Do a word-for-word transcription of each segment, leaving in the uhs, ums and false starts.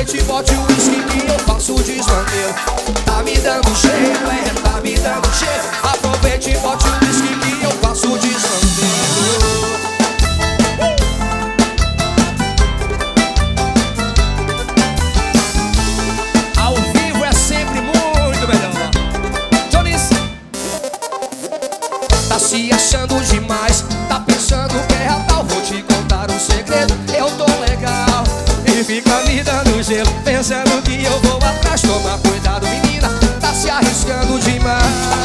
Aproveite e bote o uísque que eu faço o desmantelo. Tá me dando cheiro, é, tá me dando cheiro. Aproveite e bote o uísque que eu faço o desmantelo. Ao vivo é sempre muito melhor. Jones tá se achando demais, tá pensando que é real. Vou te contar um segredo, eu tô legal. E fica me dando gelo, pensando que eu vou atrás. Toma cuidado, menina, tá se arriscando demais.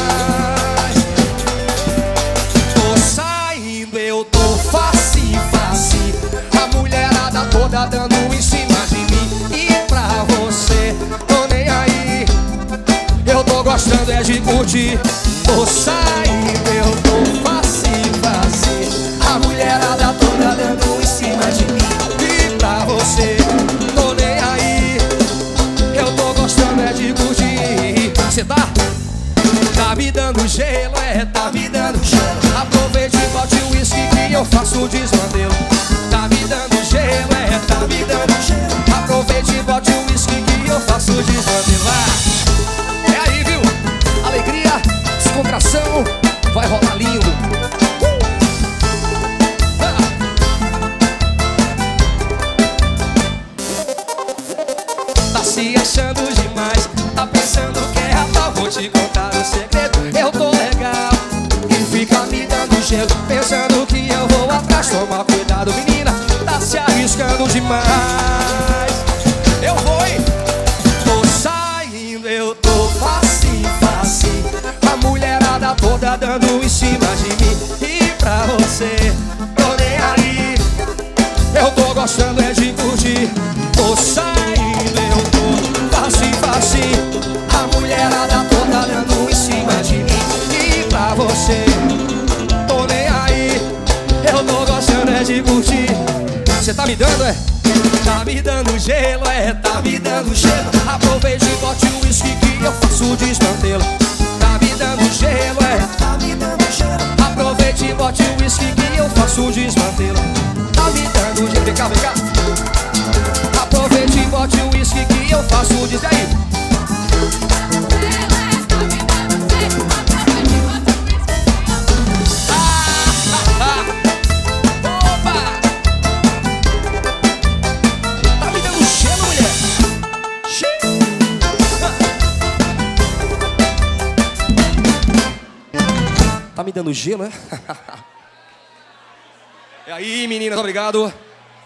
Tô saindo, eu tô facinho, facinho. A mulherada toda dando em cima de mim. E pra você, tô nem aí. Eu tô gostando é de curtir. Tô saindo, eu tô facinho, facinho. A mulherada toda dando em cima de mim. E pra você, tô nem aí. Eu tô gostando é de curtir. Cê tá? Tá me dando gelo, é, tá me dando gelo. Aproveite e bote o uísque que eu faço o desmantelo. Tá me dando gelo, é, tá me dando gelo. Aproveite e bote o uísque que eu faço o desmantelo. Ah, é aí, viu? Alegria, descontração, vai rolar lindo. Tá se achando demais, tá pensando que é real. Vou te contar um segredo, eu tô legal. E fica me dando gelo, pensando que eu vou atrás. Toma cuidado, menina, tá se arriscando demais. Eu vou, hein? Tô saindo, eu tô facinho, facinho. A mulherada toda dando em cima de mim. E pra você, tô nem aí. Eu tô gostando é de curtir. Tô saindo, eu tô facinho, facinho. A mulherada toda dando em cima de mim. E pra você, tô nem aí. Eu tô gostando é de curtir. Cê tá me dando, é? Tá me dando gelo, é, tá me dando gelo. Aproveite e bote o uísque que eu faço o desmantelo. Tá me dando gelo, é, tá me dando gelo. Aproveite e bote o uísque que eu faço o desmantelo. Tá me dando gelo, vem cá, vem cá. Aproveite e bote o uísque que eu faço o desmantelo. Aí. Tá me dando gelo, é? E aí, meninas, obrigado.